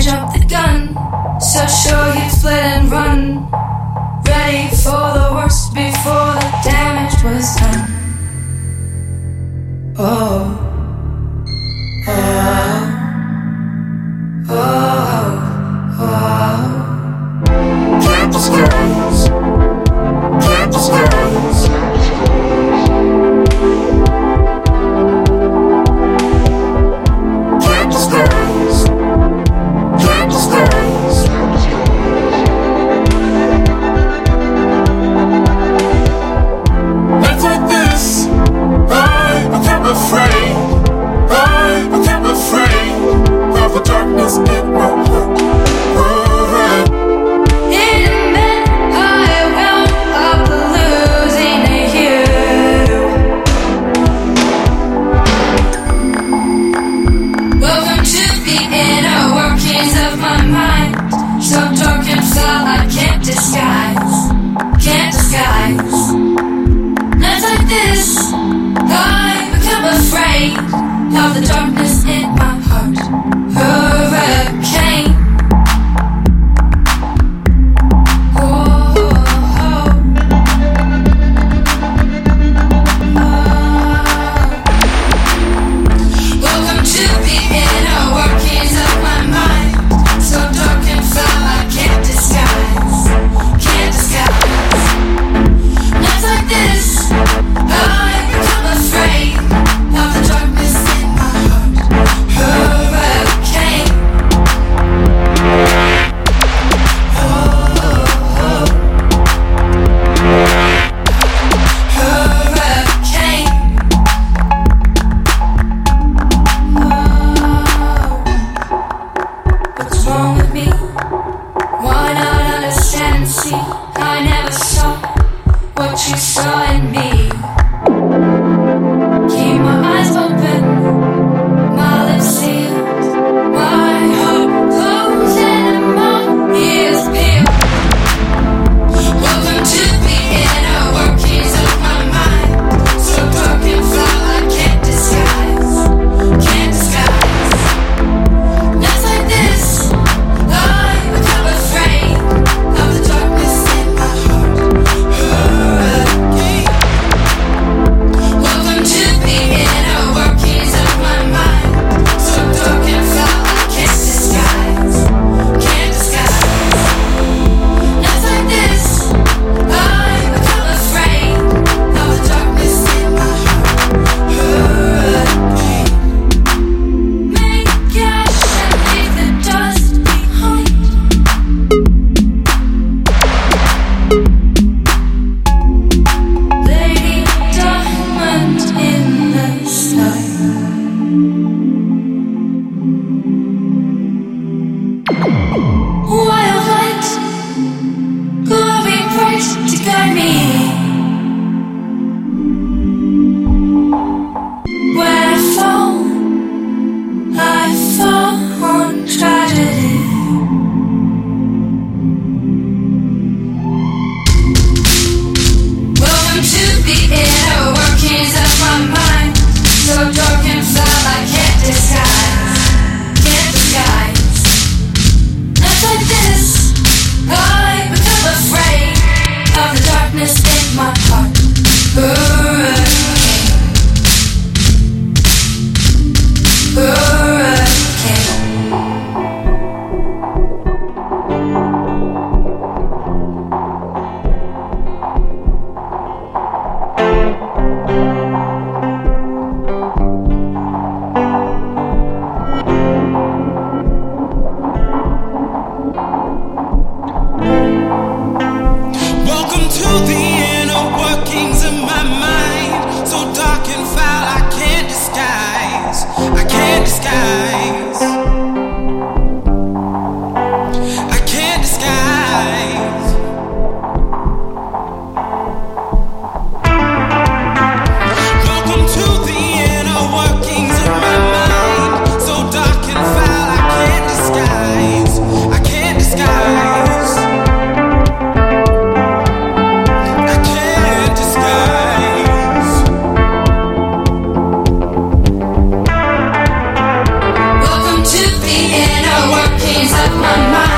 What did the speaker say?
dropped the gun. So sure he'd split and run, ready for the worst before the damage was done. Oh, oh, oh, oh. Can't disguise, can't disguise. Can't disguise, can't disguise. Nights like this, I become afraid. I become afraid of the darkness in my heart. In bed, I wound up losing you. Welcome to the inner workings of my mind, so dark and foul I can't disguise, can't disguise. Nights like this, I become afraid of the darkness in my heart. Hurricane. Oh, oh, oh. Welcome to the inner workings of my mind, so dark and foul I can't disguise, can't disguise. Nights like this, I become afraid of the darkness in my heart. Hurricane. Oh, oh, oh. Hurricane. Oh. What's wrong with me? Why not understand and see? I never saw what you saw in me. Keep my eyes open, my lips sealed, my heart closed and my ears peeled. Welcome to the inner workings of my mind, so dark and foul I can't disguise, can't disguise. Nights like this, I become afraid of the darkness in my heart. Hurricane. Welcome to the inner workings of my mind, so dark and foul I can't disguise, can't disguise. Nights like this, I become afraid of the darkness in my heart. Hurricane. Make cash and leave the dust behind. Lady Diamond in the sky. Wild light, glowing bright to guide me. When I fall on tragedy. Welcome to the inner workings of my mind, so dark and foul I can't disguise, can't disguise. Nights like this, I become afraid of the darkness in my heart. Hurricane. Hurricane. Welcome to the inner workings of my mind, so dark and foul I can't disguise, I can't disguise, I can't disguise. Welcome to the inner workings of my mind, so dark and foul I can't disguise, I can't disguise. I can't disguise. Welcome to the inner workings workings of my mind.